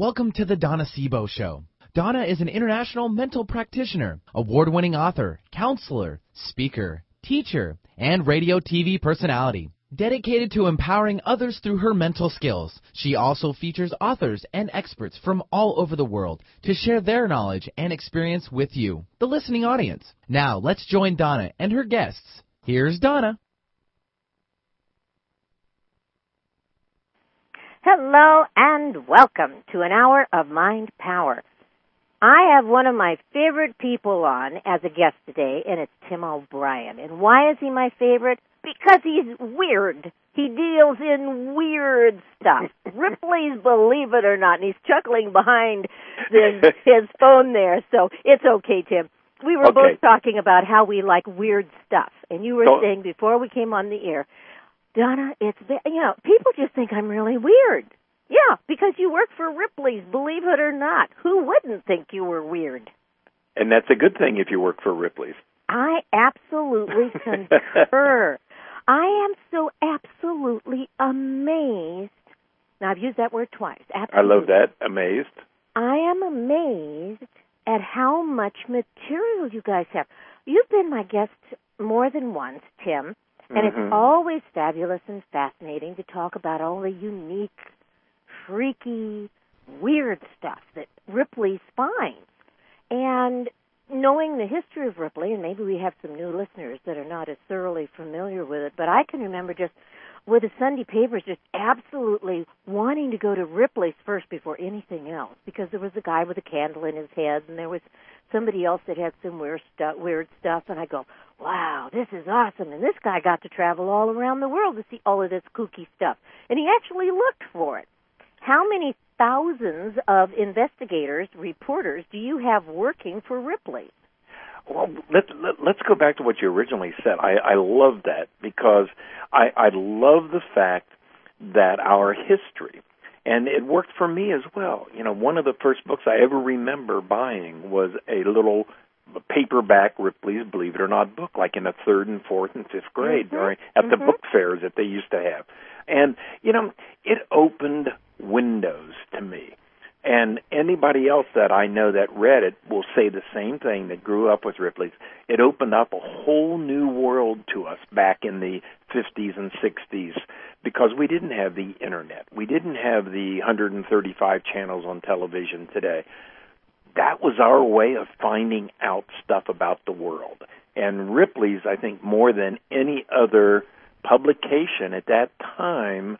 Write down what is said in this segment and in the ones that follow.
Welcome to the Donna Sebo Show. Donna is an international mental practitioner, award-winning author, counselor, speaker, teacher, and radio TV personality. Dedicated to empowering others through her mental skills, she also features authors and experts from all over the world to share their knowledge and experience with you, the listening audience. Now, let's join Donna and her guests. Here's Donna. Hello and welcome to an hour of Mind Power. I have one of my favorite people on as a guest today, and it's Tim O'Brien. And why is he my favorite? Because he's weird. He deals in weird stuff. Ripley's Believe It or Not, and he's chuckling behind his phone there, so it's okay, Tim. We were both talking about how we like weird stuff, and you were saying before we came on the air, Donna, people just think I'm really weird. Yeah, because you work for Ripley's, believe it or not. Who wouldn't think you were weird? And that's a good thing if you work for Ripley's. I absolutely concur. I am so absolutely amazed. Now, I've used that word twice. Absolutely. I love that, amazed. I am amazed at how much material you guys have. You've been my guest more than once, Tim. And it's always fabulous and fascinating to talk about all the unique, freaky, weird stuff that Ripley finds. And knowing the history of Ripley, and maybe we have some new listeners that are not as thoroughly familiar with it, but I can remember just with the Sunday papers just absolutely wanting to go to Ripley's first before anything else, because there was a guy with a candle in his head, and there was somebody else that had some weird stuff, and I go, wow, this is awesome. And this guy got to travel all around the world to see all of this kooky stuff. And he actually looked for it. How many thousands of investigators, reporters, do you have working for Ripley? Well, let's go back to what you originally said. I love that because I love the fact that our history, and it worked for me as well. You know, one of the first books I ever remember buying was a little paperback Ripley's Believe It or Not book, like in the 3rd and 4th and 5th grade, or at the book fairs that they used to have. And, you know, it opened windows to me. And anybody else that I know that read it will say the same thing that grew up with Ripley's. It opened up a whole new world to us back in the 50s and 60s because we didn't have the Internet. We didn't have the 135 channels on television today. That was our way of finding out stuff about the world. And Ripley's, I think, more than any other publication at that time,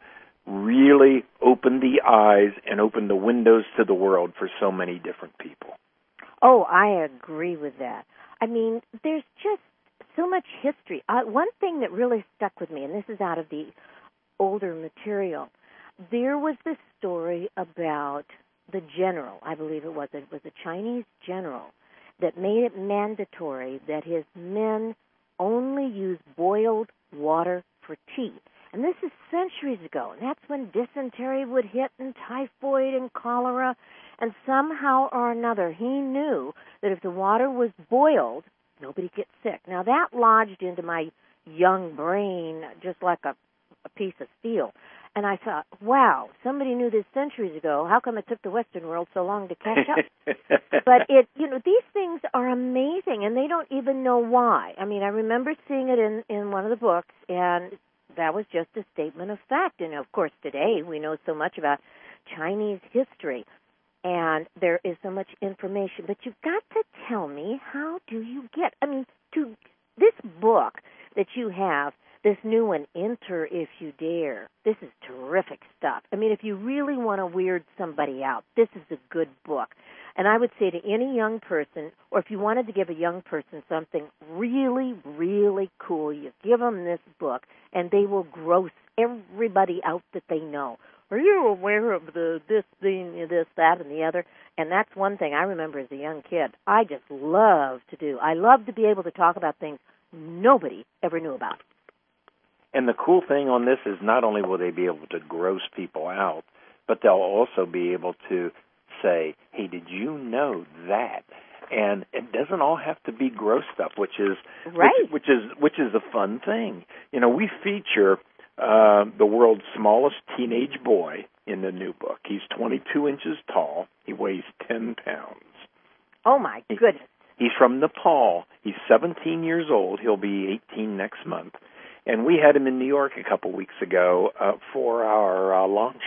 really opened the eyes and opened the windows to the world for so many different people. Oh, I agree with that. I mean, there's just so much history. One thing that really stuck with me, and this is out of the older material, there was this story about the general, I believe it was a Chinese general, that made it mandatory that his men only use boiled water for tea. And this is centuries ago, and that's when dysentery would hit and typhoid and cholera, and somehow or another he knew that if the water was boiled, nobody gets sick. Now that lodged into my young brain just like a piece of steel. And I thought, wow, somebody knew this centuries ago. How come it took the Western world so long to catch up? But these things are amazing, and they don't even know why. I mean, I remember seeing it in one of the books, and that was just a statement of fact. And, of course, today we know so much about Chinese history, and there is so much information. But you've got to tell me, how do you get, to this book that you have, this new one, Enter If You Dare. This is terrific stuff. I mean, if you really want to weird somebody out, this is a good book. And I would say to any young person, or if you wanted to give a young person something really, really cool, you give them this book, and they will gross everybody out that they know. Are you aware of this thing, this, that, and the other? And that's one thing I remember as a young kid. I just love to do. I love to be able to talk about things nobody ever knew about. And the cool thing on this is not only will they be able to gross people out, but they'll also be able to say, hey, did you know that? And it doesn't all have to be gross stuff, which is right. which is a fun thing. You know, we feature the world's smallest teenage boy, in the new book. He's 22 inches tall. He weighs 10 pounds. Oh, my goodness. He's from Nepal. He's 17 years old. He'll be 18 next month. And we had him in New York a couple weeks ago for our launch.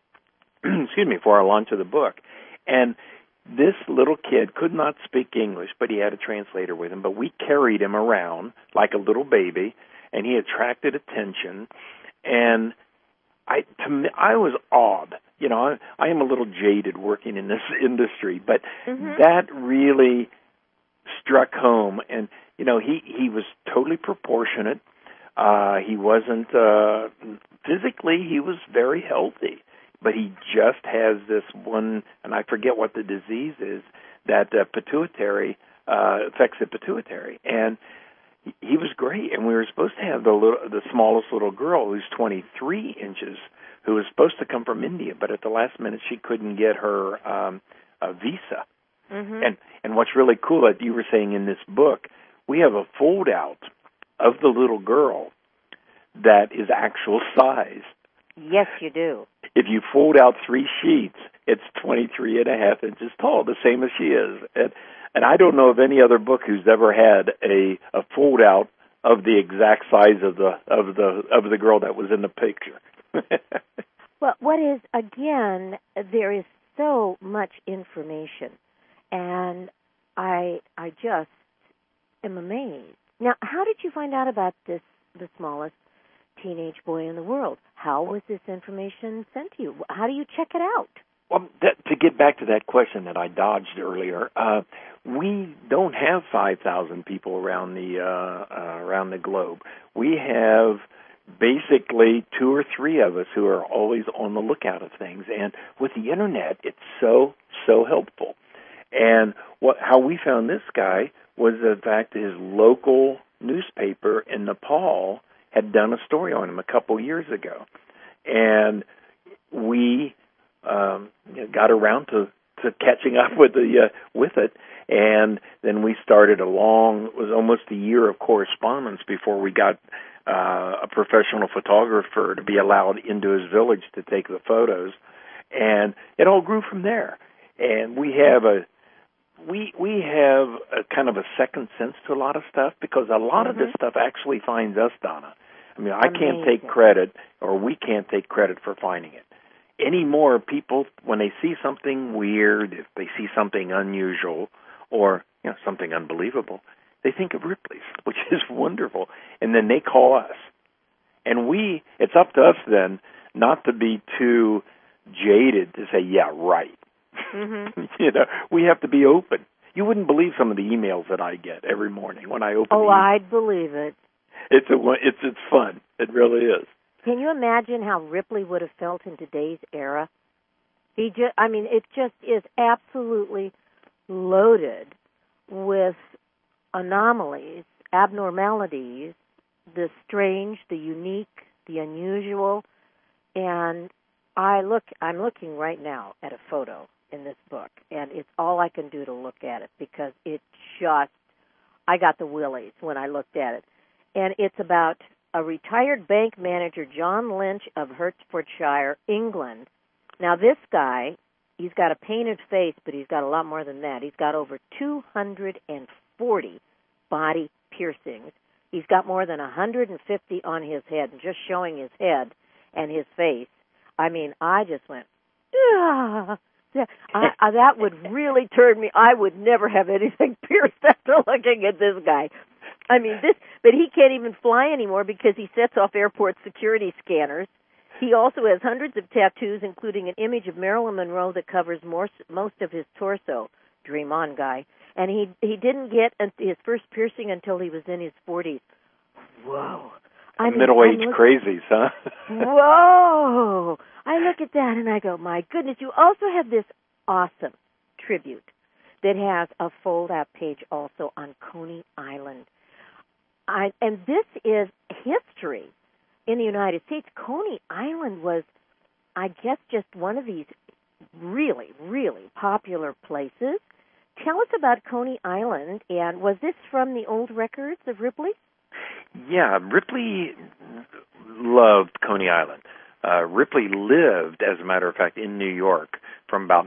Excuse me, for our launch of the book. And this little kid could not speak English, but he had a translator with him. But we carried him around like a little baby, and he attracted attention. And I was awed. You know, I am a little jaded working in this industry, but that really struck home. And you know, he was totally proportionate. He wasn't physically. He was very healthy. But he just has this one, and I forget what the disease is, that pituitary affects the pituitary. And he was great. And we were supposed to have the smallest little girl, who's 23 inches, who was supposed to come from India, but at the last minute she couldn't get her a visa. And what's really cool, that you were saying in this book, we have a fold out of the little girl that is actual size. Yes, you do. If you fold out 3 sheets, it's 23 and a half inches tall, the same as she is. And I don't know of any other book who's ever had a fold out of the exact size of the girl that was in the picture. Well, what is, again, there is so much information, and I just am amazed. Now, how did you find out about the smallest teenage boy in the world? How was this information sent to you? How do you check it out? Well, to get back to that question that I dodged earlier, we don't have 5,000 people around the globe. We have basically 2 or 3 of us who are always on the lookout of things. And with the Internet, it's so helpful. And how we found this guy was the fact that his local newspaper in Nepal had done a story on him a couple years ago. And we got around to catching up with it, and then we started it was almost a year of correspondence before we got a professional photographer to be allowed into his village to take the photos, and it all grew from there. And we have a kind of a second sense to a lot of stuff, because a lot of this stuff actually finds us, Donna. I mean, I can't take credit, or we can't take credit for finding it. Anymore, people, when they see something weird, if they see something unusual, or something unbelievable, they think of Ripley's, which is wonderful, and then they call us. And it's up to us then not to be too jaded to say, yeah, right. We have to be open. You wouldn't believe some of the emails that I get every morning when I open. Oh, I'd believe it. It's fun. It really is. Can you imagine how Ripley would have felt in today's era? It just is absolutely loaded with anomalies, abnormalities, the strange, the unique, the unusual. And I'm looking right now at a photo in this book, and it's all I can do to look at it, because I got the willies when I looked at it. And it's about a retired bank manager, John Lynch of Hertfordshire, England. Now, this guy, he's got a painted face, but he's got a lot more than that. He's got over 240 body piercings. He's got more than 150 on his head, and just showing his head and his face. I mean, I just went, ah. That would really turn me. I would never have anything pierced after looking at this guy. I mean, but he can't even fly anymore because he sets off airport security scanners. He also has hundreds of tattoos, including an image of Marilyn Monroe that covers most of his torso. Dream on, guy. And he didn't get his first piercing until he was in his 40s. Whoa. Middle-aged crazies, huh? Whoa. I look at that and I go, my goodness. You also have this awesome tribute that has a fold-out page also on Coney Island. And this is history in the United States. Coney Island was, I guess, just one of these really, really popular places. Tell us about Coney Island, and was this from the old records of Ripley? Yeah, Ripley loved Coney Island. Ripley lived, as a matter of fact, in New York from about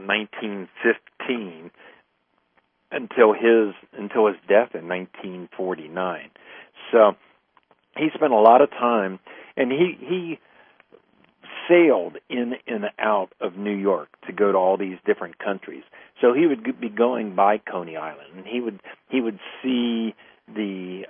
1915 until his death in 1949. So he spent a lot of time, and he sailed in and out of New York to go to all these different countries. So he would be going by Coney Island, and he would see the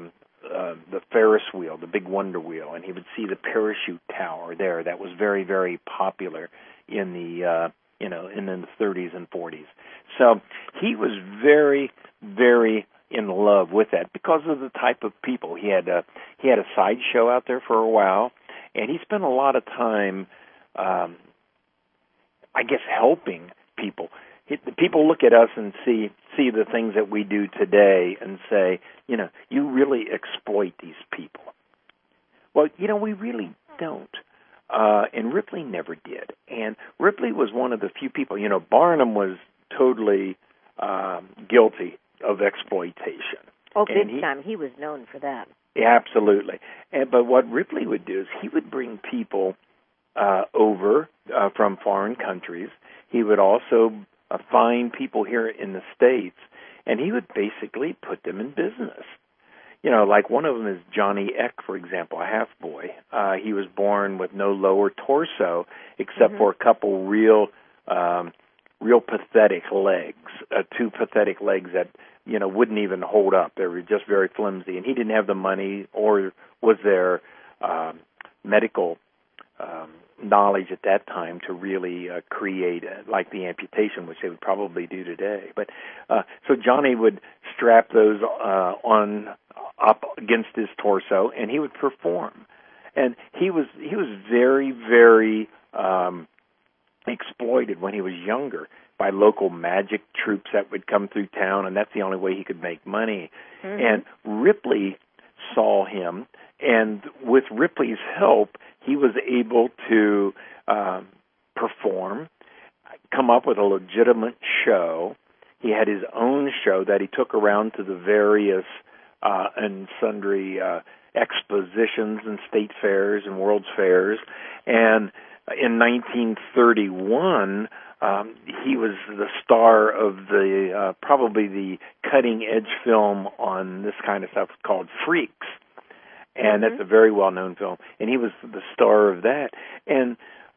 Ferris wheel, the big Wonder Wheel, and he would see the parachute tower there. That was very, very popular in the in the 30s and 40s. So he was very, very in love with that because of the type of people. He had a sideshow out there for a while, and he spent a lot of time, I guess, helping people. People look at us and see the things that we do today and say, you really exploit these people. Well, we really don't. And Ripley never did. And Ripley was one of the few people. Barnum was totally guilty of exploitation. Oh, big time. He was known for that. Yeah, absolutely. But what Ripley would do is he would bring people over from foreign countries. He would also find people here in the States, and he would basically put them in business. Like one of them is Johnny Eck, for example, a half-boy. He was born with no lower torso except for a couple real pathetic legs, two pathetic legs that, wouldn't even hold up. They were just very flimsy, and he didn't have the money or was there medical knowledge at that time to really create like the amputation, which they would probably do today. But so Johnny would strap those on up against his torso, and he would perform. And he was very, very exploited when he was younger by local magic troops that would come through town, and that's the only way he could make money. And Ripley saw him, and with Ripley's help, he was able to perform, come up with a legitimate show. He had his own show that he took around to the various and sundry expositions and state fairs and world's fairs. And in 1931, he was the star of the probably the cutting-edge film on this kind of stuff called Freaks. And that's a very well-known film. And he was the star of that. And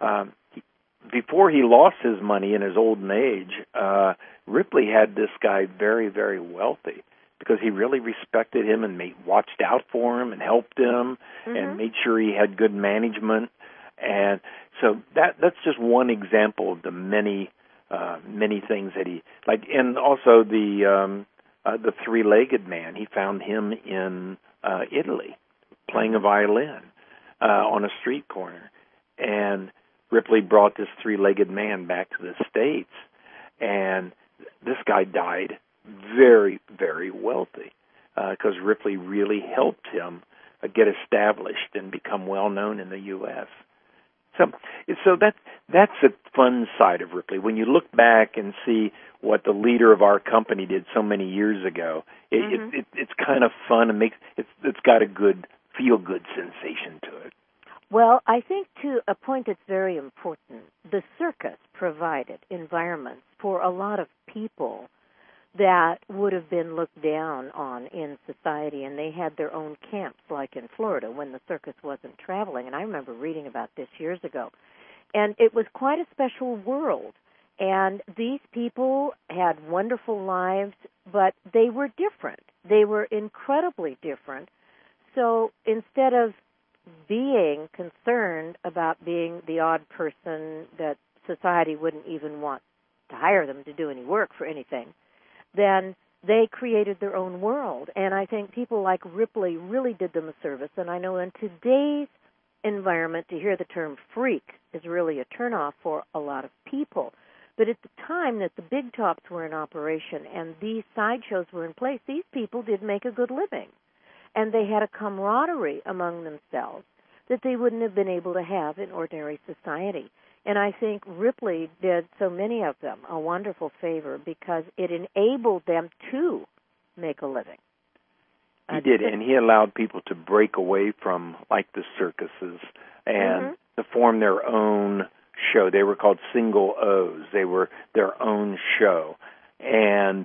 before he lost his money in his old age, Ripley had this guy very, very wealthy because he really respected him and watched out for him and helped him and made sure he had good management. And so that's just one example of the many things that he like. And also the three-legged man. He found him in Italy, playing a violin on a street corner. And Ripley brought this three-legged man back to the States, and this guy died very, very wealthy because Ripley really helped him get established and become well-known in the U.S. So that's a fun side of Ripley. When you look back and see what the leader of our company did so many years ago, it's kind of fun and it's got a good feel-good sensation to it. Well, I think to a point that's very important, the circus provided environments for a lot of people that would have been looked down on in society, and they had their own camps, like in Florida, when the circus wasn't traveling. And I remember reading about this years ago. And it was quite a special world. And these people had wonderful lives, but they were different. They were incredibly different. So instead of being concerned about being the odd person that society wouldn't even want to hire them to do any work for anything, then they created their own world. And I think people like Ripley really did them a service. And I know in today's environment, to hear the term freak is really a turnoff for a lot of people. But at the time that the big tops were in operation and these sideshows were in place, these people did make a good living. And they had a camaraderie among themselves that they wouldn't have been able to have in ordinary society. And I think Ripley did so many of them a wonderful favor because it enabled them to make a living. He did, and he allowed people to break away from, like, the circuses and to form their own show. They were called Single O's. They were their own show. And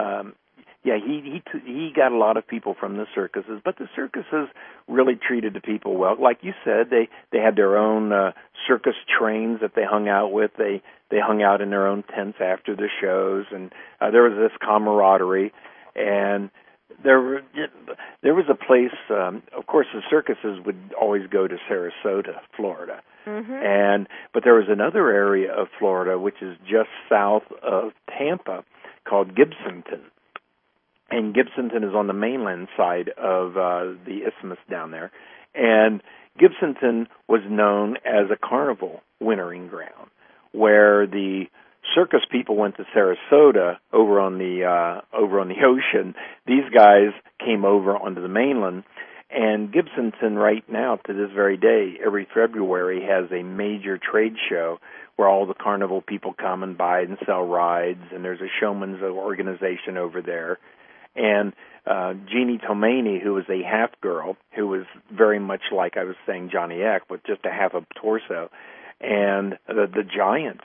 he got a lot of people from the circuses, but the circuses really treated the people well. Like you said, they had their own circus trains that they hung out with. They hung out in their own tents after the shows, and there was this camaraderie. And there was a place. Of course, the circuses would always go to Sarasota, Florida. Mm-hmm. But there was another area of Florida which is just south of Tampa called Gibsonton. And Gibsonton is on the mainland side of the isthmus down there. And Gibsonton was known as a carnival wintering ground, where the circus people went to Sarasota over on the ocean. These guys came over onto the mainland. And Gibsonton right now, to this very day, every February has a major trade show where all the carnival people come and buy and sell rides, and there's a showman's organization over there. And Jeannie Tomani, who was a half girl, who was very much like I was saying Johnny Eck, with just a half a torso, and the giant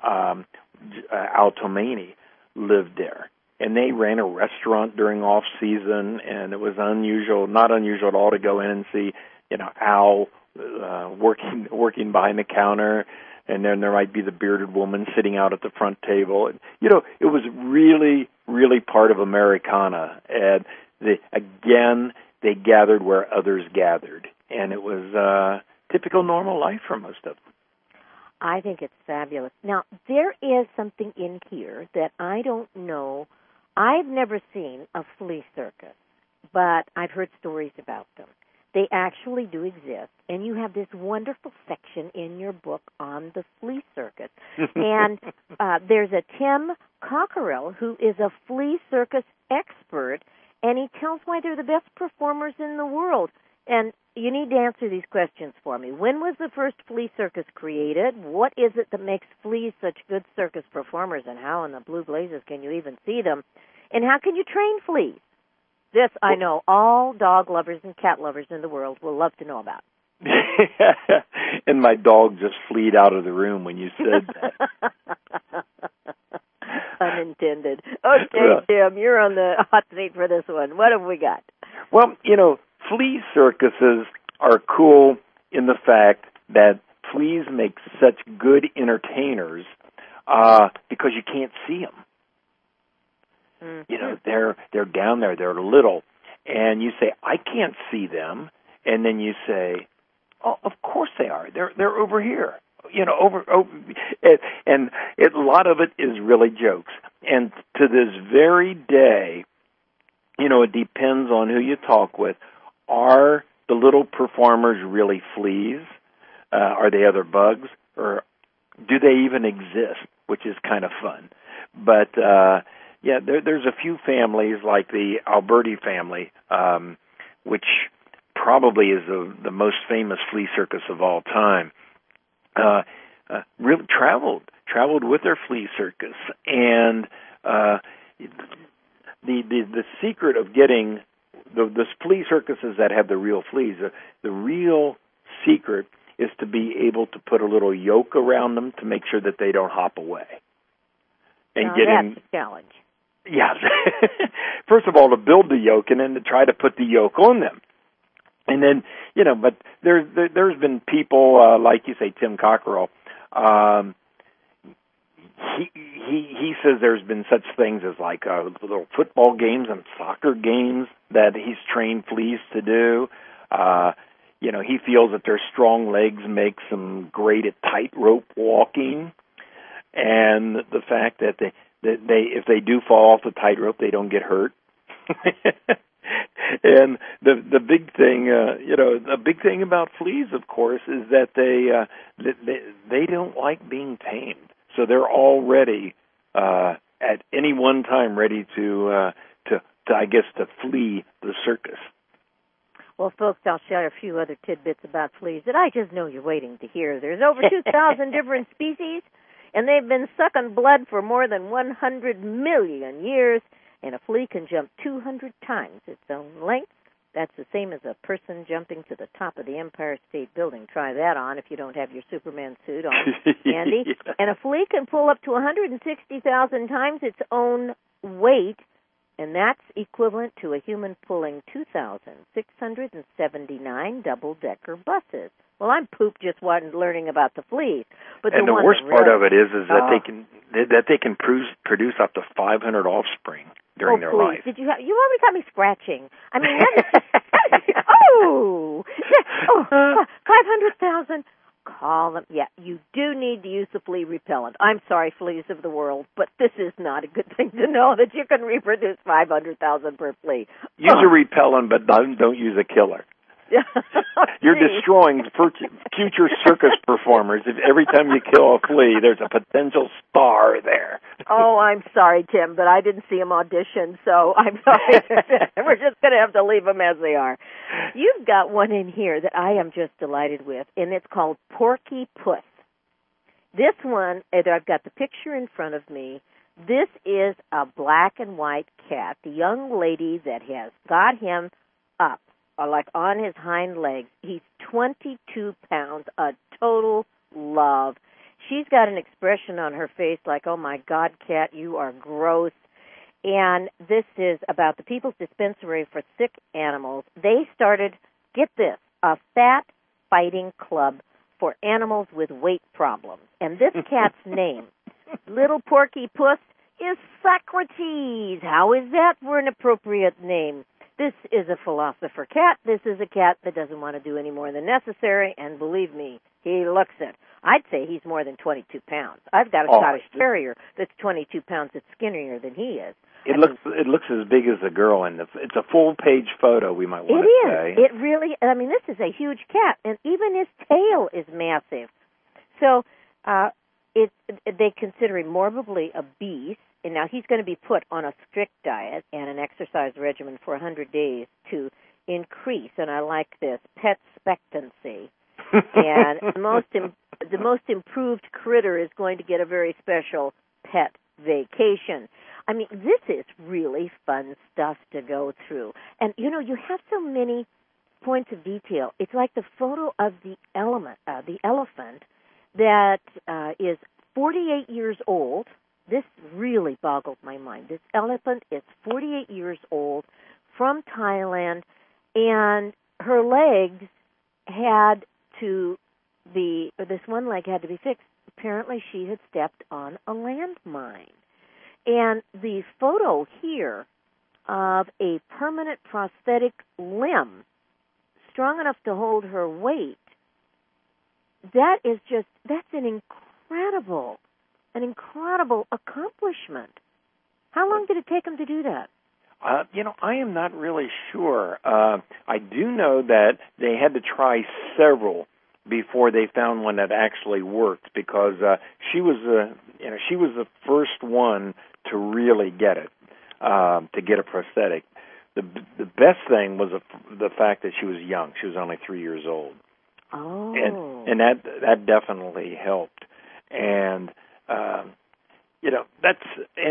Al Tomani lived there. And they ran a restaurant during off season, and it was not unusual at all to go in and see, Al working behind the counter, and then there might be the bearded woman sitting out at the front table. And, it was really, really part of Americana. And they gathered where others gathered, and it was typical normal life for most of them. I think it's fabulous. Now, there is something in here that I don't know. I've never seen a flea circus, but I've heard stories about them. They actually do exist, and you have this wonderful section in your book on the flea circus. And there's a Tim Cockerill who is a flea circus expert, and he tells why they're the best performers in the world. And you need to answer these questions for me. When was the first flea circus created? What is it that makes fleas such good circus performers, and how in the blue blazes can you even see them? And how can you train fleas? This I know all dog lovers and cat lovers in the world will love to know about. And my dog just fleed out of the room when you said that. Unintended. Okay, Tim, you're on the hot seat for this one. What have we got? Well, flea circuses are cool in the fact that fleas make such good entertainers because you can't see them. Mm-hmm. They're down there, they're little, and you say, I can't see them, and then you say, oh, of course they are. They're over here. Over, and a lot of it is really jokes. And to this very day, it depends on who you talk with. Are the little performers really fleas? Are they other bugs? Or do they even exist, which is kind of fun. But, there's a few families like the Alberti family, which probably is the most famous flea circus of all time. Really traveled with their flea circus, and the secret of getting the flea circuses that have the real fleas, the real secret is to be able to put a little yoke around them to make sure that they don't hop away. And that's a challenge. Yeah. First of all, to build the yoke, and then to try to put the yoke on them. And then, but there's been people, like you say, Tim Cockerill, he says there's been such things as like little football games and soccer games that he's trained fleas to do. He feels that their strong legs make them great at tightrope walking, and the fact that they if they do fall off the tightrope, they don't get hurt. And the big thing, the big thing about fleas, of course, is that they don't like being tamed. So they're already at any one time ready to flee the circus. Well, folks, I'll share a few other tidbits about fleas that I just know you're waiting to hear. There's over 2,000 different species, and they've been sucking blood for more than 100 million years, and a flea can jump 200 times its own length. That's the same as a person jumping to the top of the Empire State Building. Try that on if you don't have your Superman suit on, Andy. Yeah. And a flea can pull up to 160,000 times its own weight, and that's equivalent to a human pulling 2,679 double-decker buses. Well, I'm pooped just learning about the fleas. But and the worst part of it is that they can produce up to 500 offspring during their life. Did you already got me scratching. I mean, that is just, 500,000. Call them. Yeah, you do need to use the flea repellent. I'm sorry, fleas of the world, but this is not a good thing to know that you can reproduce 500,000 per flea. Use a repellent, but don't use a killer. You're destroying future circus performers. If every time you kill a flea, there's a potential star there. Oh, I'm sorry, Tim, but I didn't see him audition, so I'm sorry. We're just going to have to leave them as they are. You've got one in here that I am just delighted with, and it's called Porky Puss. This one, I've got the picture in front of me. This is a black and white cat, the young lady that has got him up, like on his hind legs. He's 22 pounds, a total love. She's got an expression on her face like, oh, my God, cat, you are gross. And this is about the People's Dispensary for Sick Animals. They started, get this, a fat fighting club for animals with weight problems. And this cat's name, Little Porky Puss, is Socrates. How is that for an appropriate name? This is a philosopher cat. This is a cat that doesn't want to do any more than necessary, and believe me, he looks it. I'd say he's more than 22 pounds. I've got a Scottish Terrier that's 22 pounds that's skinnier than he is. It looks as big as a girl, and it's a full-page photo, we might want to say. It really, I mean, this is a huge cat, and even his tail is massive. So they consider him morbidly obese, and now he's going to be put on a strict diet and an exercise regimen for 100 days to increase, and I like this, pet expectancy. And the most improved critter is going to get a very special pet vacation. I mean, this is really fun stuff to go through. And, you know, you have so many points of detail. It's like the photo of the elephant that is 48 years old. This really boggled my mind. This elephant is 48 years old, from Thailand, and her legs had to be, this one leg had to be fixed. Apparently she had stepped on a landmine. And the photo here of a permanent prosthetic limb strong enough to hold her weight, that's an incredible accomplishment. How long did it take him to do that? I am not really sure. I do know that they had to try several before they found one that actually worked, because she was the first one to really get it, to get a prosthetic. The best thing was the fact that she was young. She was only 3 years old. Oh. And that definitely helped. And that's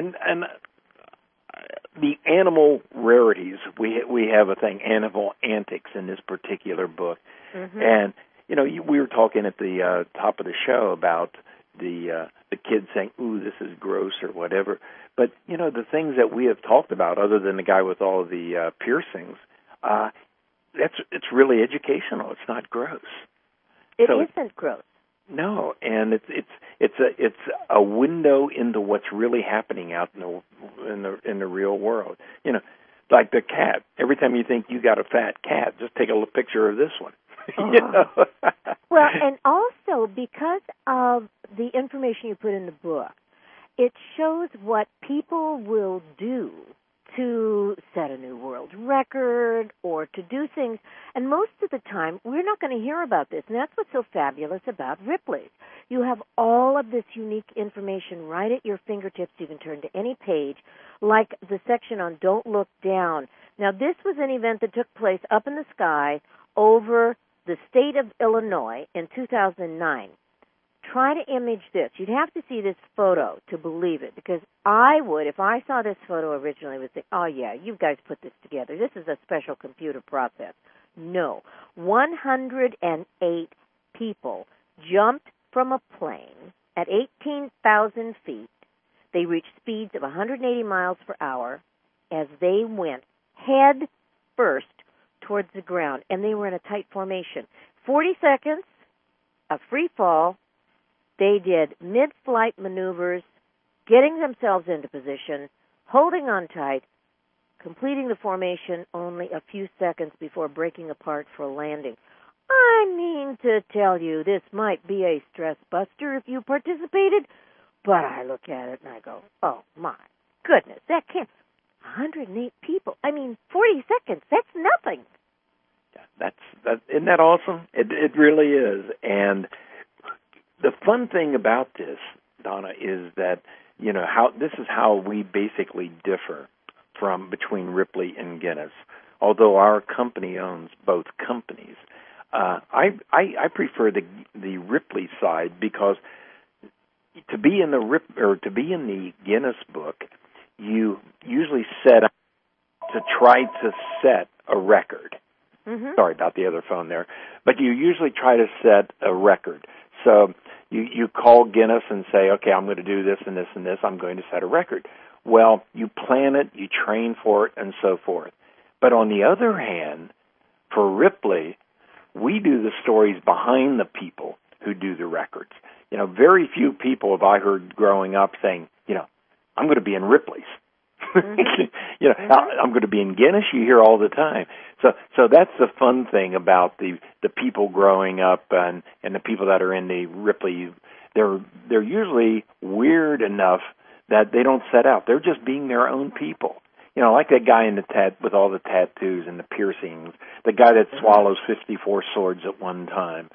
the animal rarities. We have a thing, animal antics, in this particular book. Mm-hmm. And we were talking at the top of the show about the kids saying, "Ooh, this is gross" or whatever. But the things that we have talked about, other than the guy with all of the piercings, it's really educational. It's not gross. It isn't gross. No, and it's a window into what's really happening out in the real world. Like the cat. Every time you think you got a fat cat, just take a picture of this one. Well, and also because of the information you put in the book, it shows what people will do to set a new world record or to do things. And most of the time, we're not going to hear about this. And that's what's so fabulous about Ripley's. You have all of this unique information right at your fingertips. You can turn to any page, like the section on Don't Look Down. Now, this was an event that took place up in the sky over the state of Illinois in 2009. try to image this. You'd have to see this photo to believe it, because I would, if I saw this photo originally, would think, oh, yeah, you guys put this together. This is a special computer process. No. 108 people jumped from a plane at 18,000 feet. They reached speeds of 180 miles per hour as they went head first towards the ground, and they were in a tight formation. 40 seconds, a free fall. They did mid-flight maneuvers, getting themselves into position, holding on tight, completing the formation only a few seconds before breaking apart for landing. I mean to tell you, this might be a stress buster if you participated, but I look at it and I go, oh, my goodness, that can't. 108 people. I mean, 40 seconds, that's nothing. Isn't that awesome? It really is. And the fun thing about this, Donna, is that, you know, this is how we basically differ between Ripley and Guinness. Although our company owns both companies, I prefer the Ripley side, because to be in the Guinness book, you usually set up to try to set a record. Mm-hmm. Sorry about the other phone there. But you usually try to set a record. So you call Guinness and say, okay, I'm going to do this and this and this. I'm going to set a record. Well, you plan it, you train for it, and so forth. But on the other hand, for Ripley, we do the stories behind the people who do the records. You know, very few people have I heard growing up saying, you know, I'm going to be in Ripley's. Mm-hmm. You know, I'm going to be in Guinness. You hear all the time. So that's the fun thing about the people growing up and the people that are in the Ripley. They're usually weird enough that they don't set out. They're just being their own people. You know, like that guy in with all the tattoos and the piercings, the guy that swallows 54 swords at one time.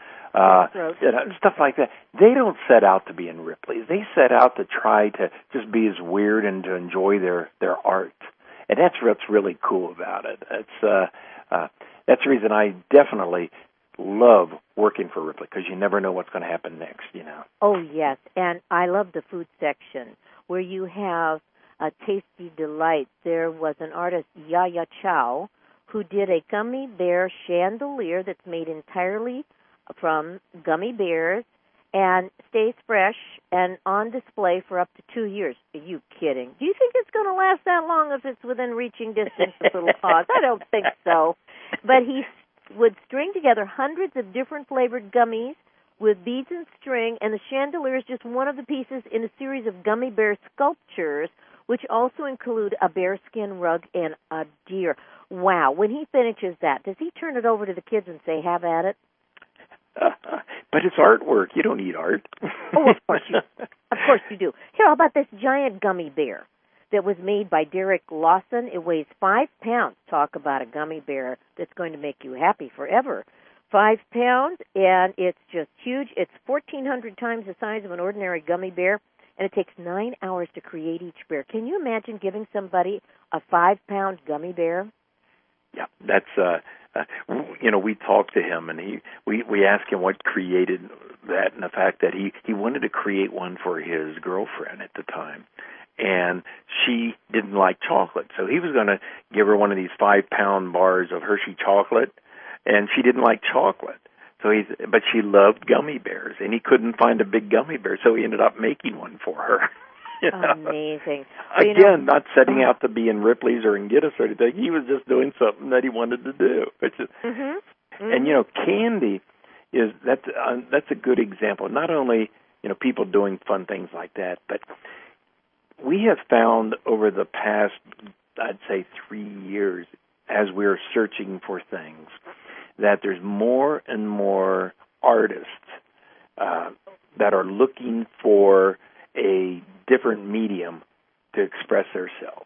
Stuff like that. They don't set out to be in Ripley's. They set out to try to just be as weird and to enjoy their art. And that's what's really cool about it. That's the reason I definitely love working for Ripley, because you never know what's going to happen next, you know. Oh, yes. And I love the food section where you have a Tasty Delight. There was an artist, Yaya Chow, who did a gummy bear chandelier that's made entirely from gummy bears and stays fresh and on display for up to 2 years. Are you kidding? Do you think it's going to last that long if it's within reaching distance of little paws? I don't think so. But he would string together hundreds of different flavored gummies with beads and string, and the chandelier is just one of the pieces in a series of gummy bear sculptures, which also include a bearskin rug and a deer. Wow. When he finishes that, does he turn it over to the kids and say, have at it? But it's artwork. You don't need art. Oh, of course you do. Here, how about this giant gummy bear that was made by Derek Lawson? It weighs 5 pounds. Talk about a gummy bear that's going to make you happy forever. 5 pounds, and it's just huge. It's 1,400 times the size of an ordinary gummy bear, and it takes 9 hours to create each bear. Can you imagine giving somebody a 5-pound gummy bear? Yeah, that's you know, we talked to him, and we asked him what created that, and the fact that he wanted to create one for his girlfriend at the time, and she didn't like chocolate, so he was going to give her one of these 5-pound bars of Hershey chocolate, and she didn't like chocolate. But she loved gummy bears, and he couldn't find a big gummy bear, so he ended up making one for her. You know? Amazing. Again, not setting out to be in Ripley's or in Guinness or anything. He was just doing something that he wanted to do. And you know, candy that's a good example. Not only, you know, people doing fun things like that, but we have found over the past, I'd say, 3 years, as we're searching for things, that there's more and more artists that are looking for a different medium to express themselves.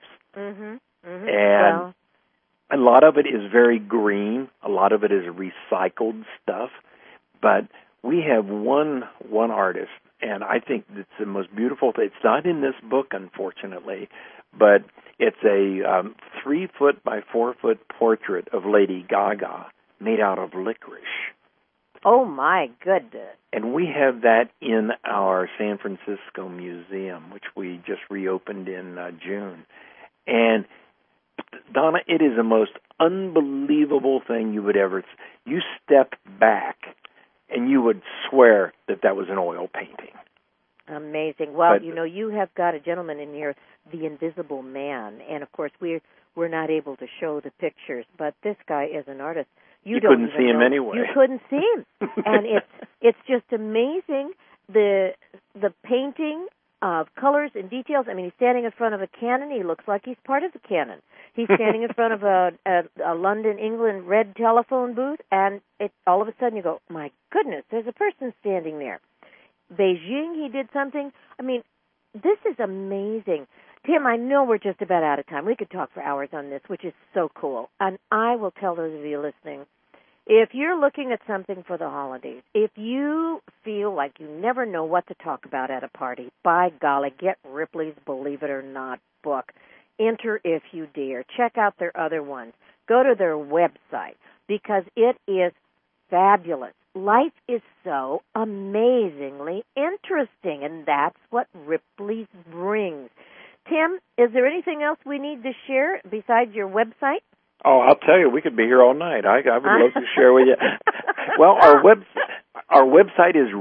And a lot of it is very green. A lot of it is recycled stuff. But we have one artist, and I think it's the most beautiful thing. It's not in this book, unfortunately, but it's a 3-foot by 4-foot portrait of Lady Gaga made out of licorice. Oh, my goodness. And we have that in our San Francisco Museum, which we just reopened in June. And, Donna, it is the most unbelievable thing you would ever... You step back, and you would swear that that was an oil painting. Amazing. Well, you have got a gentleman in here, the Invisible Man, and, of course, we're not able to show the pictures, but this guy is an artist. You couldn't see him anyway. You couldn't see him. And it's just amazing, the painting of colors and details. I mean, he's standing in front of a cannon. He looks like he's part of the cannon. He's standing in front of a London, England red telephone booth, and all of a sudden you go, my goodness, there's a person standing there. Beijing, he did something. I mean, this is amazing. Tim, I know we're just about out of time. We could talk for hours on this, which is so cool. And I will tell those of you listening, if you're looking at something for the holidays, if you feel like you never know what to talk about at a party, by golly, get Ripley's Believe It or Not book. Enter if you dare. Check out their other ones. Go to their website because it is fabulous. Life is so amazingly interesting, and that's what Ripley's brings. Tim, is there anything else we need to share besides your website? Oh, I'll tell you, we could be here all night. I would love to share with you. Well, our website is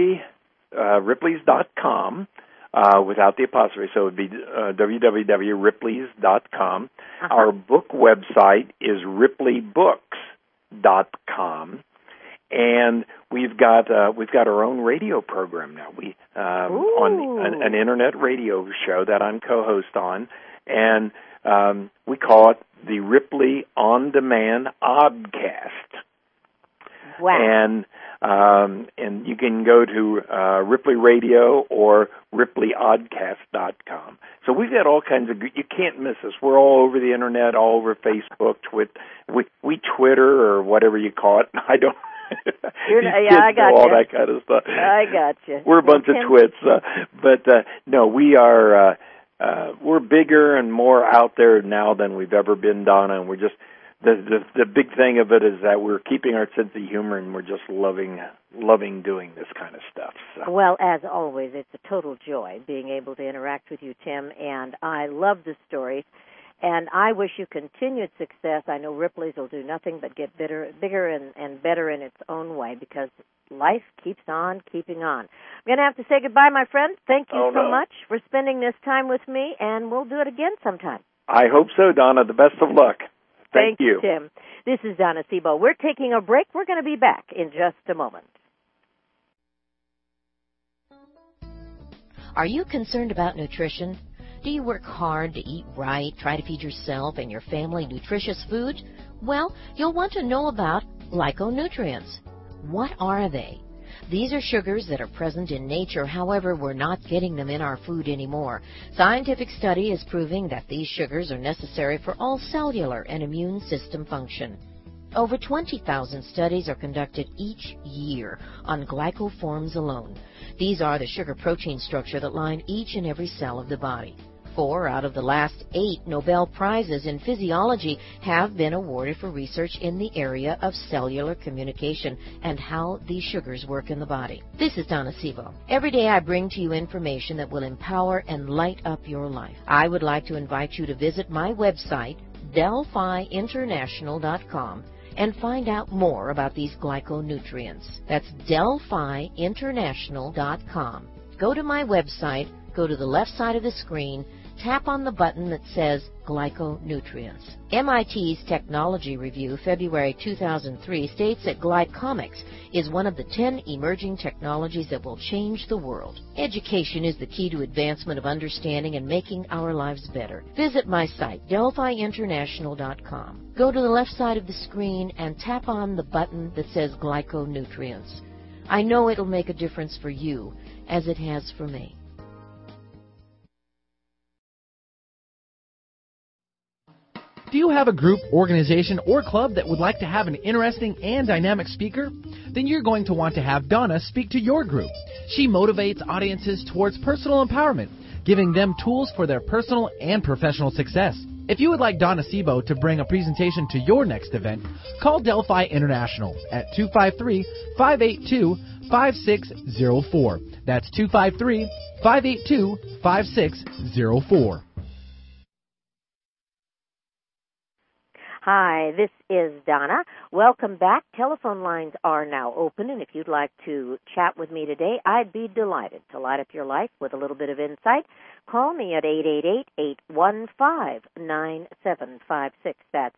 Ripleys.com without the apostrophe, so it would be www.ripleys.com. Our book website is RipleyBooks.com. And we've got our own radio program now. We on an internet radio show that I'm co-host on, and we call it the Ripley On Demand Oddcast. Wow! And you can go to Ripley Radio or RipleyOddcast.com. So we've got all kinds of. You can't miss us. We're all over the internet, all over Facebook, we Twitter or whatever you call it. I don't. I got all that kind of stuff. I got you. We're a bunch of twits, but no, we are. We're bigger and more out there now than we've ever been, Donna. And we're just the big thing of it is that we're keeping our sense of humor, and we're just loving doing this kind of stuff. So. Well, as always, it's a total joy being able to interact with you, Tim. And I love the stories. And I wish you continued success. I know Ripley's will do nothing but get bigger and better in its own way because life keeps on keeping on. I'm going to have to say goodbye, my friend. Thank you so much for spending this time with me, and we'll do it again sometime. I hope so, Donna. The best of luck. Thank you, Tim. This is Donna Sebo. We're taking a break. We're going to be back in just a moment. Are you concerned about nutrition? Do you work hard to eat right, try to feed yourself and your family nutritious food? Well, you'll want to know about glyconutrients. What are they? These are sugars that are present in nature, however, we're not getting them in our food anymore. Scientific study is proving that these sugars are necessary for all cellular and immune system function. Over 20,000 studies are conducted each year on glycoforms alone. These are the sugar-protein structure that line each and every cell of the body. 4 out of the last 8 Nobel Prizes in physiology have been awarded for research in the area of cellular communication and how these sugars work in the body. This is Donna Sebo. Every day I bring to you information that will empower and light up your life. I would like to invite you to visit my website, DelphiInternational.com, and find out more about these glyconutrients. That's DelphiInternational.com. Go to my website, go to the left side of the screen, tap on the button that says Glyconutrients. MIT's Technology Review, February 2003, states that glycomics is one of the 10 emerging technologies that will change the world. Education is the key to advancement of understanding and making our lives better. Visit my site, DelphiInternational.com. Go to the left side of the screen and tap on the button that says Glyconutrients. I know it'll make a difference for you, as it has for me. Do you have a group, organization, or club that would like to have an interesting and dynamic speaker? Then you're going to want to have Donna speak to your group. She motivates audiences towards personal empowerment, giving them tools for their personal and professional success. If you would like Donna Sebo to bring a presentation to your next event, call Delphi International at 253-582-5604. That's 253-582-5604. Hi, this is Donna. Welcome back. Telephone lines are now open, and if you'd like to chat with me today, I'd be delighted to light up your life with a little bit of insight. Call me at 888-815-9756. That's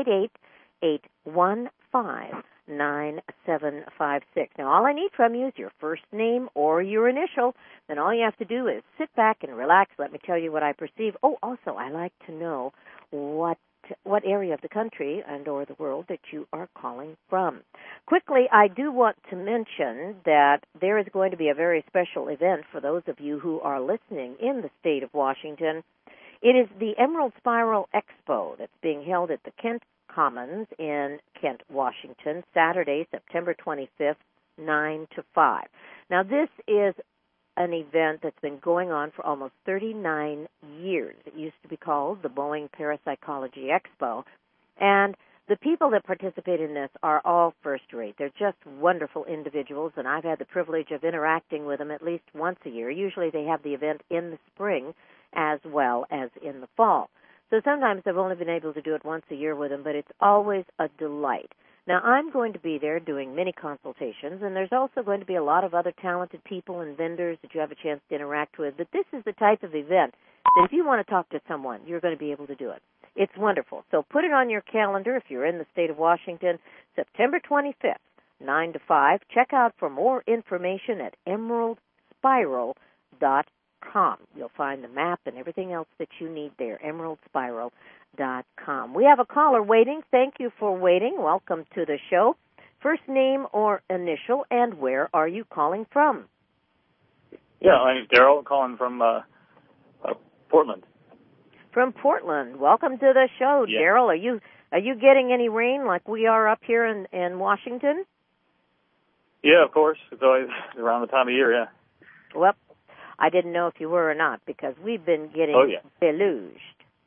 888-815-9756. Now, all I need from you is your first name or your initial. Then all you have to do is sit back and relax. Let me tell you what I perceive. Oh, also, I like to know what area of the country and or the world that you are calling from. Quickly, I do want to mention that there is going to be a very special event for those of you who are listening in the state of Washington. It is the Emerald Spiral Expo that's being held at the Kent Commons in Kent, Washington, Saturday, September 25th, 9 to 5. Now, this is an event that's been going on for almost 39 years. It used to be called the Boeing Parapsychology Expo, and the people that participate in this are all first-rate. They're just wonderful individuals, and I've had the privilege of interacting with them at least once a year. Usually they have the event in the spring as well as in the fall. So sometimes I've only been able to do it once a year with them, but it's always a delight. Now, I'm going to be there doing many consultations, and there's also going to be a lot of other talented people and vendors that you have a chance to interact with. But this is the type of event that if you want to talk to someone, you're going to be able to do it. It's wonderful. So put it on your calendar if you're in the state of Washington, September 25th, 9 to 5. Check out for more information at emeraldspiral.com. You'll find the map and everything else that you need there, emeraldspiral.com. We have a caller waiting. Thank you for waiting. Welcome to the show. First name or initial, and where are you calling from? Yeah, my name's Daryl, calling from Portland. From Portland. Welcome to the show, yeah. Daryl. Are you getting any rain like we are up here in Washington? Yeah, of course. It's always around the time of year, yeah. Well, I didn't know if you were or not because we've been getting deluged.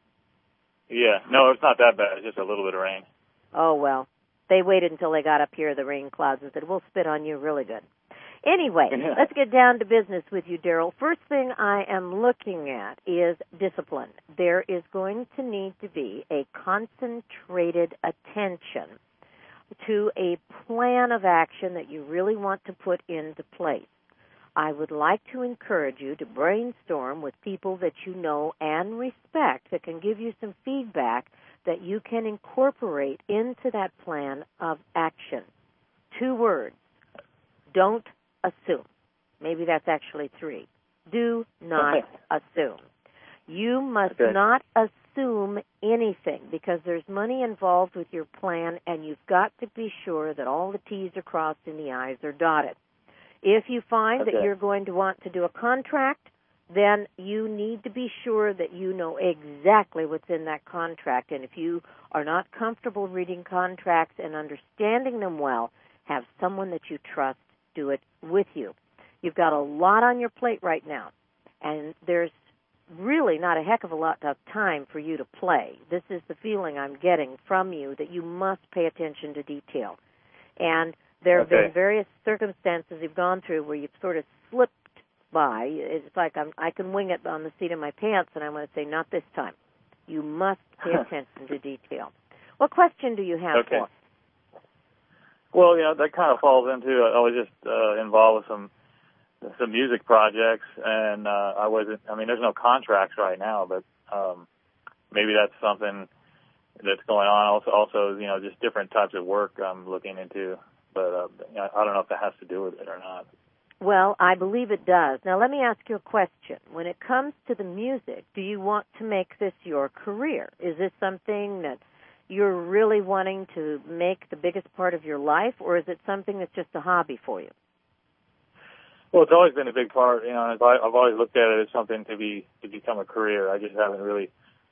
Yeah, no, it's not that bad. It's just a little bit of rain. Oh, well, they waited until they got up here, the rain clouds, and said, we'll spit on you really good. Anyway, let's get down to business with you, Daryl. First thing I am looking at is discipline. There is going to need to be a concentrated attention to a plan of action that you really want to put into place. I would like to encourage you to brainstorm with people that you know and respect that can give you some feedback that you can incorporate into that plan of action. 2 words. Don't assume. Maybe that's actually 3. Do not assume. You must not assume anything because there's money involved with your plan, and you've got to be sure that all the T's are crossed and the I's are dotted. If you find that you're going to want to do a contract, then you need to be sure that you know exactly what's in that contract. And if you are not comfortable reading contracts and understanding them well, have someone that you trust do it with you. You've got a lot on your plate right now, and there's really not a heck of a lot of time for you to play. This is the feeling I'm getting from you, that you must pay attention to detail. And there have been various circumstances you've gone through where you've sort of slipped by. It's like I can wing it on the seat of my pants, and I'm going to say, not this time. You must pay attention to detail. What question do you have for? Well, yeah, that kind of falls into, I was just involved with some music projects, and there's no contracts right now, but maybe that's something that's going on. Also, just different types of work I'm looking into. But I don't know if that has to do with it or not. Well, I believe it does. Now, let me ask you a question. When it comes to the music, do you want to make this your career? Is this something that you're really wanting to make the biggest part of your life, or is it something that's just a hobby for you? Well, it's always been a big part. I've always looked at it as something to become a career. I just haven't really,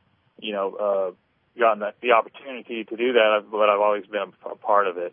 gotten the opportunity to do that, but I've always been a part of it.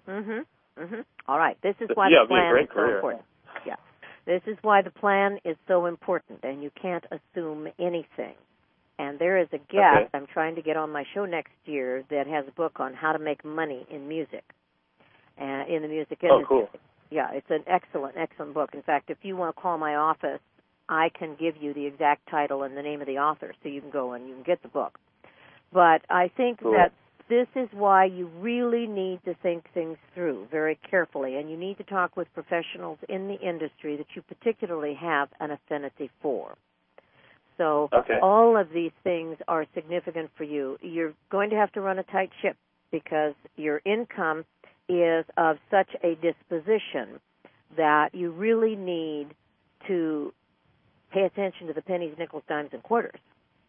All right. This is why the plan is so important. This is why the plan is so important, and you can't assume anything. And there is a guest I'm trying to get on my show next year that has a book on how to make money in music, in the music industry. Oh, cool. Yeah, it's an excellent, excellent book. In fact, if you want to call my office, I can give you the exact title and the name of the author, so you can go and you can get the book. But I think that this is why you really need to think things through very carefully, and you need to talk with professionals in the industry that you particularly have an affinity for. So all of these things are significant for you. You're going to have to run a tight ship because your income is of such a disposition that you really need to pay attention to the pennies, nickels, dimes, and quarters.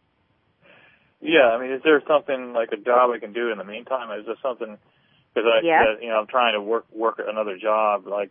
Yeah, I mean, is there something like a job I can do in the meantime? Is there something, because I'm trying to work another job, like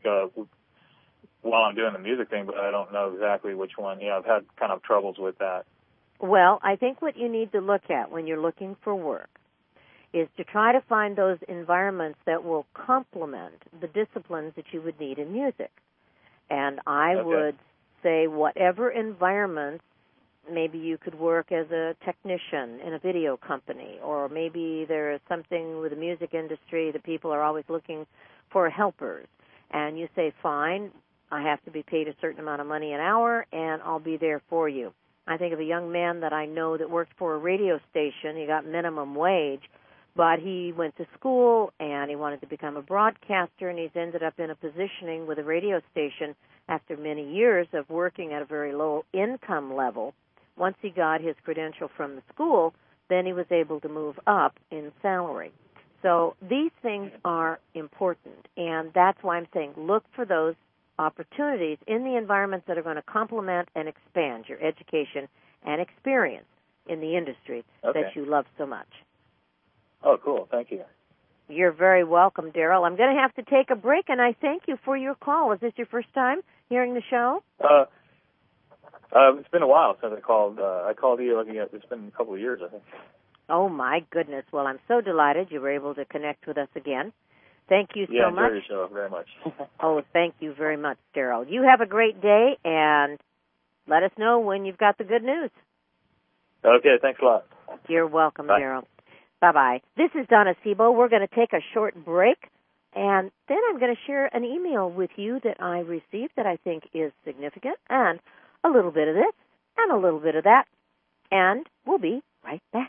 while I'm doing the music thing, but I don't know exactly which one. I've had kind of troubles with that. Well, I think what you need to look at when you're looking for work is to try to find those environments that will complement the disciplines that you would need in music. And I would say whatever environments, maybe you could work as a technician in a video company, or maybe there is something with the music industry that people are always looking for helpers. And you say, fine, I have to be paid a certain amount of money an hour, and I'll be there for you. I think of a young man that I know that worked for a radio station. He got minimum wage, but he went to school, and he wanted to become a broadcaster, and he's ended up in a positioning with a radio station after many years of working at a very low income level. Once he got his credential from the school, then he was able to move up in salary. So these things are important, and that's why I'm saying look for those opportunities in the environments that are going to complement and expand your education and experience in the industry that you love so much. Oh, cool. Thank you. You're very welcome, Daryl. I'm going to have to take a break, and I thank you for your call. Is this your first time hearing the show? It's been a while since I called. I called you it's been a couple of years, I think. Oh, my goodness. Well, I'm so delighted you were able to connect with us again. Thank you so much. Yeah, I enjoyed your show very much. Oh, thank you very much, Daryl. You have a great day, and let us know when you've got the good news. Okay, thanks a lot. You're welcome, Daryl. Bye-bye. This is Donna Sebo. We're going to take a short break, and then I'm going to share an email with you that I received that I think is significant, and a little bit of this, and a little bit of that, and we'll be right back.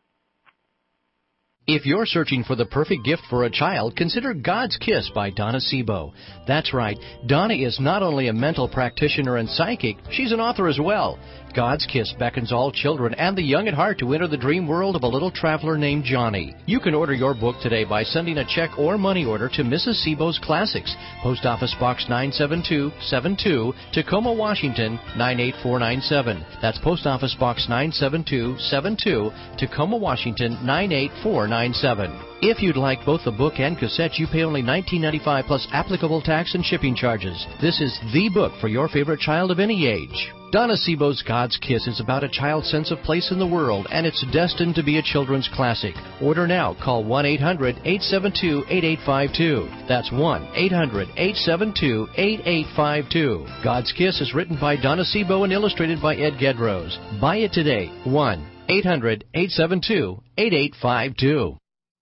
If you're searching for the perfect gift for a child, consider God's Kiss by Donna Sebo. That's right, Donna is not only a mental practitioner and psychic, she's an author as well. God's Kiss beckons all children and the young at heart to enter the dream world of a little traveler named Johnny. You can order your book today by sending a check or money order to Mrs. Sebo's Classics, Post Office Box 97272, Tacoma, Washington 98497. That's Post Office Box 97272, Tacoma, Washington 98497. If you'd like both the book and cassette, you pay only $19.95 plus applicable tax and shipping charges. This is the book for your favorite child of any age. Donna Sebo's God's Kiss is about a child's sense of place in the world, and it's destined to be a children's classic. Order now. Call 1-800-872-8852. That's 1-800-872-8852. God's Kiss is written by Donna Sebo and illustrated by Ed Gedrose. Buy it today. 1-800-872-8852.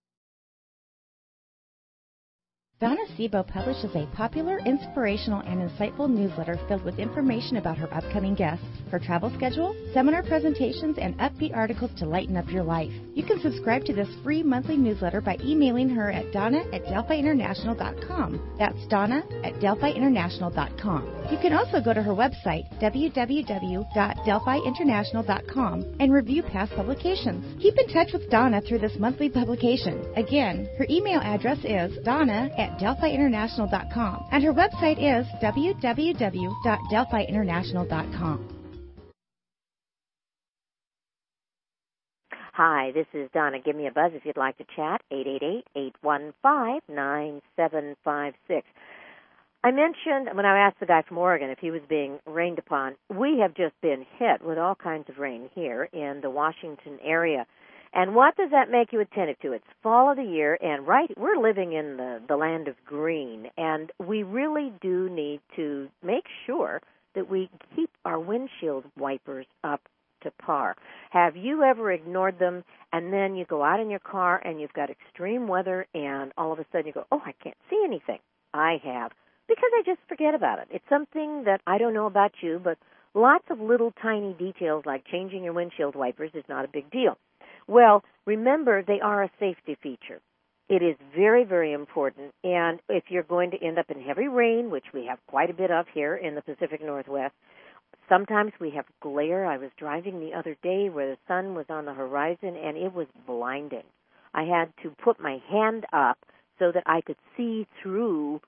Donna Sebo publishes a popular, inspirational, and insightful newsletter filled with information about her upcoming guests, her travel schedule, seminar presentations, and upbeat articles to lighten up your life. You can subscribe to this free monthly newsletter by emailing her at donna@delphiinternational.com. That's donna@delphiinternational.com. You can also go to her website, www.delphiinternational.com, and review past publications. Keep in touch with Donna through this monthly publication. Again, her email address is donna@delphiinternational.com, and her website is www.delphiinternational.com. Hi, this is Donna. Give me a buzz if you'd like to chat, 888-815-9756. I mentioned when I asked the guy from Oregon if he was being rained upon, we have just been hit with all kinds of rain here in the Washington area. And what does that make you attentive to? It's fall of the year, and we're living in the land of green, and we really do need to make sure that we keep our windshield wipers up to par. Have you ever ignored them, and then you go out in your car and you've got extreme weather, and all of a sudden you go, oh, I can't see anything? I have, because I just forget about it. It's something that I don't know about you, but lots of little tiny details like changing your windshield wipers is not a big deal. Well, remember, they are a safety feature. It is very, very important, and if you're going to end up in heavy rain, which we have quite a bit of here in the Pacific Northwest, sometimes we have glare. I was driving the other day where the sun was on the horizon, and it was blinding. I had to put my hand up so that I could see through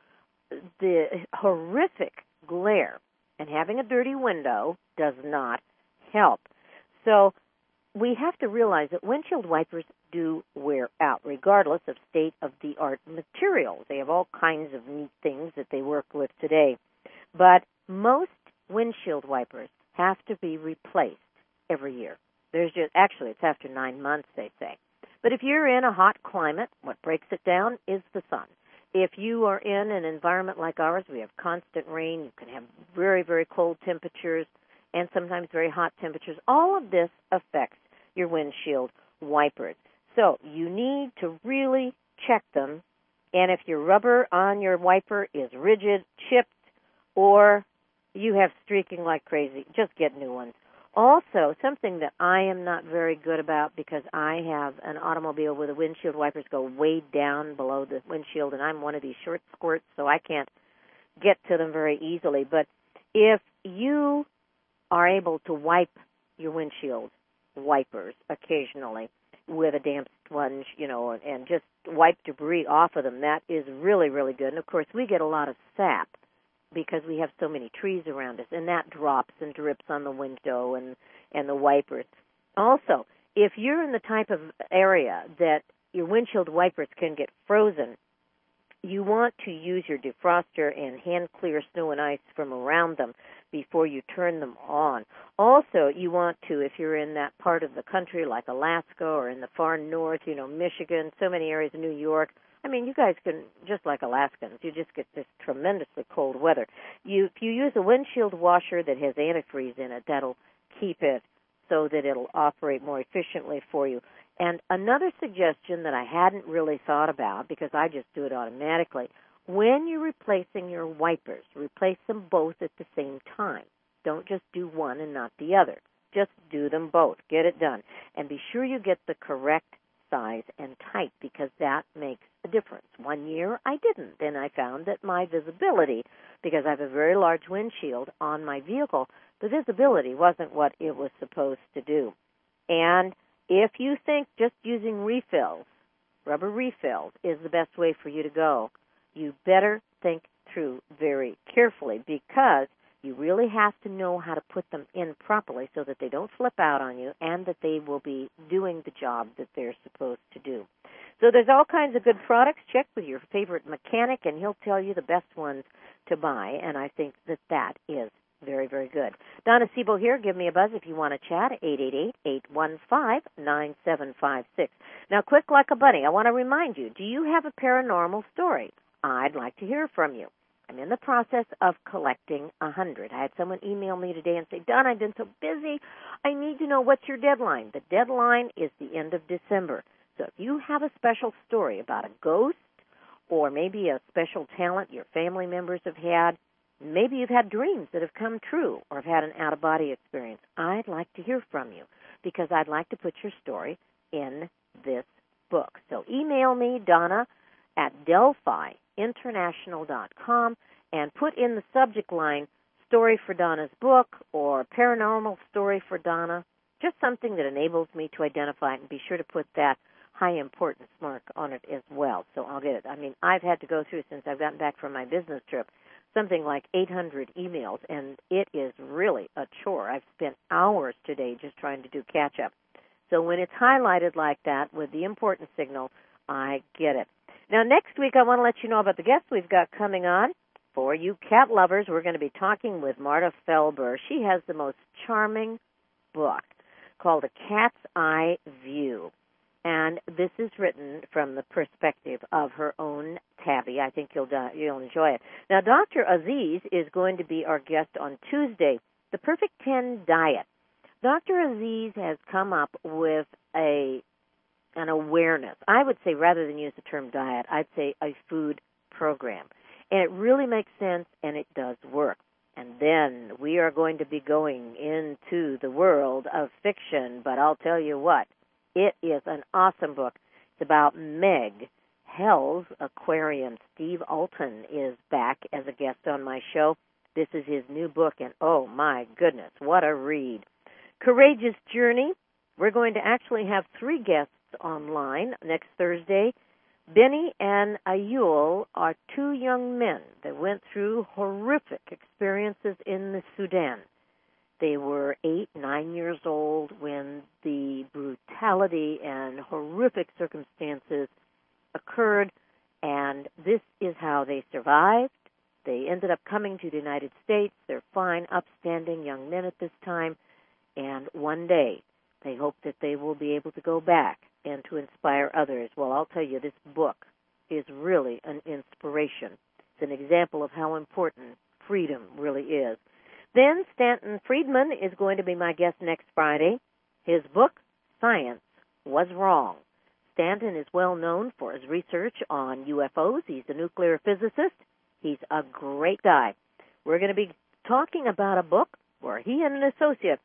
the horrific glare, and having a dirty window does not help. So we have to realize that windshield wipers do wear out, regardless of state-of-the-art materials. They have all kinds of neat things that they work with today. But most windshield wipers have to be replaced every year. Actually, it's after 9 months, they say. But if you're in a hot climate, what breaks it down is the sun. If you are in an environment like ours, we have constant rain, you can have very, very cold temperatures, and sometimes very hot temperatures. All of this affects your windshield wipers. So you need to really check them, and if your rubber on your wiper is rigid, chipped, or you have streaking like crazy, just get new ones. Also, something that I am not very good about, because I have an automobile where the windshield wipers go way down below the windshield, and I'm one of these short squirts, so I can't get to them very easily. But if you are able to wipe your windshield wipers occasionally with a damp sponge, and just wipe debris off of them, that is really, really good. And, of course, we get a lot of sap because we have so many trees around us, and that drops and drips on the window and the wipers. Also, if you're in the type of area that your windshield wipers can get frozen, you want to use your defroster and hand clear snow and ice from around them before you turn them on. Also, you want to, if you're in that part of the country like Alaska or in the far north, Michigan, so many areas of New York, you guys can, just like Alaskans, you just get this tremendously cold weather. If you use a windshield washer that has antifreeze in it, that'll keep it so that it'll operate more efficiently for you. And another suggestion that I hadn't really thought about, because I just do it automatically, when you're replacing your wipers, replace them both at the same time. Don't just do one and not the other. Just do them both. Get it done. And be sure you get the correct size and type, because that makes a difference. 1 year I didn't, and I found that my visibility, because I have a very large windshield on my vehicle, the visibility wasn't what it was supposed to do. And if you think just using refills, rubber refills, is the best way for you to go, you better think through very carefully, because you really have to know how to put them in properly so that they don't flip out on you and that they will be doing the job that they're supposed to do. So there's all kinds of good products. Check with your favorite mechanic, and he'll tell you the best ones to buy, and I think that is very, very good. Donna Sebo here. Give me a buzz if you want to chat, 888-815-9756. Now, quick like a bunny, I want to remind you, do you have a paranormal story? I'd like to hear from you. I'm in the process of collecting 100. I had someone email me today and say, Donna, I've been so busy. I need to know, what's your deadline? The deadline is the end of December. So if you have a special story about a ghost, or maybe a special talent your family members have had, maybe you've had dreams that have come true, or have had an out-of-body experience, I'd like to hear from you, because I'd like to put your story in this book. So email me, Donna, at DelphiInternational.com, and put in the subject line, Story for Donna's Book, or Paranormal Story for Donna, just something that enables me to identify it, and be sure to put that high importance mark on it as well. So I'll get it. I've had to go through, since I've gotten back from my business trip, something like 800 emails, and it is really a chore. I've spent hours today just trying to do catch-up. So when it's highlighted like that with the important signal, I get it. Now, next week, I want to let you know about the guests we've got coming on. For you cat lovers, we're going to be talking with Marta Felber. She has the most charming book called A Cat's Eye View. And this is written from the perspective of her own tabby. I think you'll enjoy it. Now, Dr. Aziz is going to be our guest on Tuesday. The Perfect 10 Diet. Dr. Aziz has come up with an awareness. I would say, rather than use the term diet, I'd say a food program. And it really makes sense, and it does work. And then we are going to be going into the world of fiction, but I'll tell you what, it is an awesome book. It's about Meg, Hell's Aquarium. Steve Alton is back as a guest on my show. This is his new book, and oh my goodness, what a read. Courageous Journey. We're going to actually have 3 guests online next Thursday. Benny and Ayul are 2 young men that went through horrific experiences in the Sudan. They were 8, 9 years old when the brutality and horrific circumstances occurred, and this is how they survived. They ended up coming to the United States. They're fine, upstanding young men at this time, and one day they hope that they will be able to go back and to inspire others. Well, I'll tell you, this book is really an inspiration. It's an example of how important freedom really is. Then Stanton Friedman is going to be my guest next Friday. His book, Science Was Wrong. Stanton is well known for his research on UFOs. He's a nuclear physicist. He's a great guy. We're going to be talking about a book where he and an associate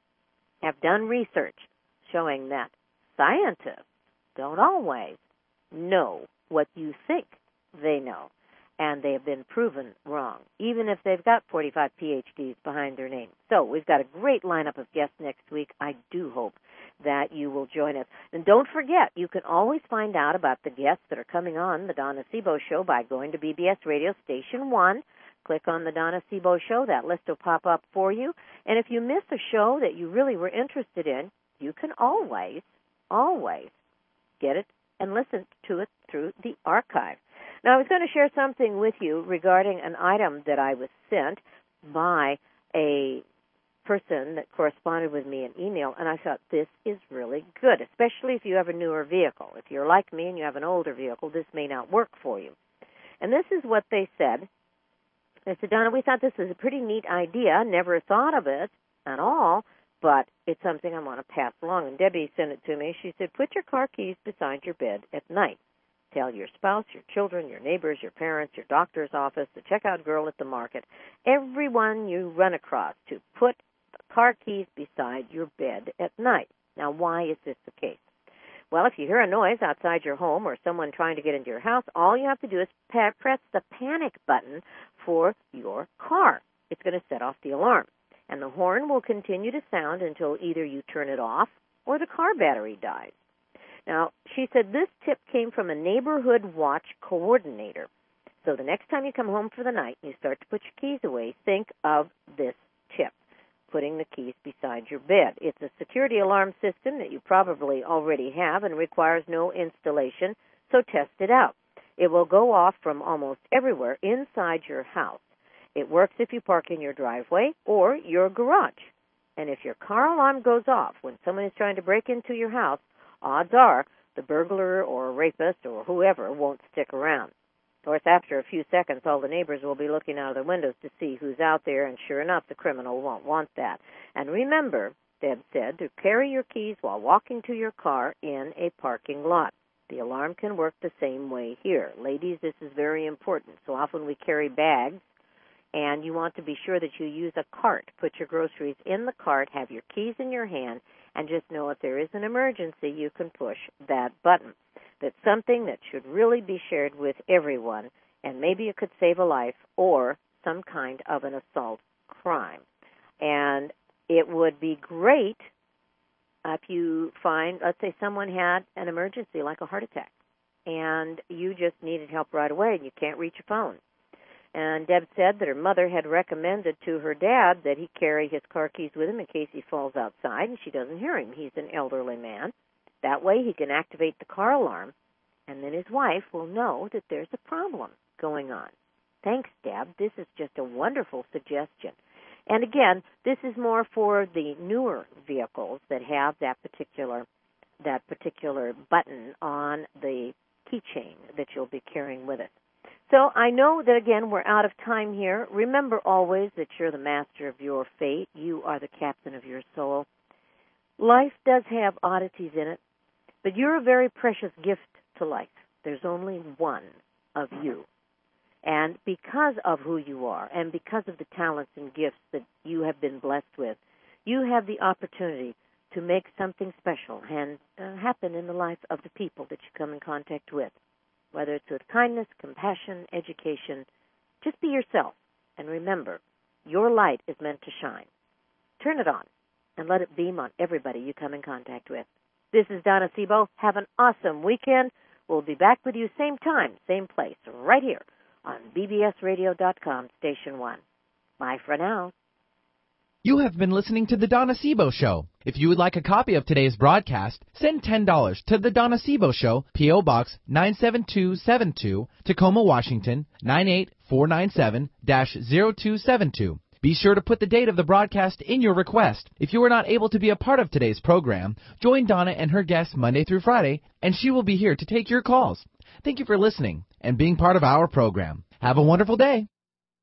have done research showing that scientists don't always know what you think they know, and they have been proven wrong, even if they've got 45 PhDs behind their name. So we've got a great lineup of guests next week. I do hope that you will join us. And don't forget, you can always find out about the guests that are coming on the Donna Sebo Show by going to BBS Radio Station 1. Click on the Donna Sebo Show. That list will pop up for you. And if you miss a show that you really were interested in, you can always get it and listen to it through the archive. Now, I was going to share something with you regarding an item that I was sent by a person that corresponded with me in email, and I thought this is really good, especially if you have a newer vehicle. If you're like me and you have an older vehicle, this may not work for you. And this is what they said. They said, Donna, we thought this was a pretty neat idea. Never thought of it at all, but it's something I want to pass along. And Debbie sent it to me. She said, put your car keys beside your bed at night. Tell your spouse, your children, your neighbors, your parents, your doctor's office, the checkout girl at the market, everyone you run across to put car keys beside your bed at night. Now, why is this the case? Well, if you hear a noise outside your home or someone trying to get into your house, all you have to do is press the panic button for your car. It's going to set off the alarm, and the horn will continue to sound until either you turn it off or the car battery dies. Now, she said this tip came from a neighborhood watch coordinator. So the next time you come home for the night and you start to put your keys away, think of this tip, putting the keys beside your bed. It's a security alarm system that you probably already have and requires no installation, so test it out. It will go off from almost everywhere inside your house. It works if you park in your driveway or your garage. And if your car alarm goes off when someone is trying to break into your house, odds are the burglar or rapist or whoever won't stick around. Of course, after a few seconds, all the neighbors will be looking out of their windows to see who's out there, and sure enough, the criminal won't want that. And remember, Deb said, to carry your keys while walking to your car in a parking lot. The alarm can work the same way here. Ladies, this is very important. So often we carry bags, and you want to be sure that you use a cart. Put your groceries in the cart, have your keys in your hand, and just know if there is an emergency, you can push that button. That's something that should really be shared with everyone, and maybe it could save a life or some kind of an assault crime. And it would be great if you find, let's say someone had an emergency like a heart attack, and you just needed help right away and you can't reach a phone. And Deb said that her mother had recommended to her dad that he carry his car keys with him in case he falls outside and she doesn't hear him. He's an elderly man. That way he can activate the car alarm, and then his wife will know that there's a problem going on. Thanks, Deb. This is just a wonderful suggestion. And again, this is more for the newer vehicles that have that particular button on the keychain that you'll be carrying with it. So I know that, again, we're out of time here. Remember always that you're the master of your fate. You are the captain of your soul. Life does have oddities in it, but you're a very precious gift to life. There's only one of you. And because of who you are and because of the talents and gifts that you have been blessed with, you have the opportunity to make something special and happen in the life of the people that you come in contact with. Whether it's with kindness, compassion, education, just be yourself. And remember, your light is meant to shine. Turn it on and let it beam on everybody you come in contact with. This is Donna Sebo. Have an awesome weekend. We'll be back with you same time, same place, right here on bbsradio.com, Station 1. Bye for now. You have been listening to The Donna Sebo Show. If you would like a copy of today's broadcast, send $10 to The Donna Sebo Show, P.O. Box 97272, Tacoma, Washington, 98497-0272. Be sure to put the date of the broadcast in your request. If you are not able to be a part of today's program, join Donna and her guests Monday through Friday, and she will be here to take your calls. Thank you for listening and being part of our program. Have a wonderful day.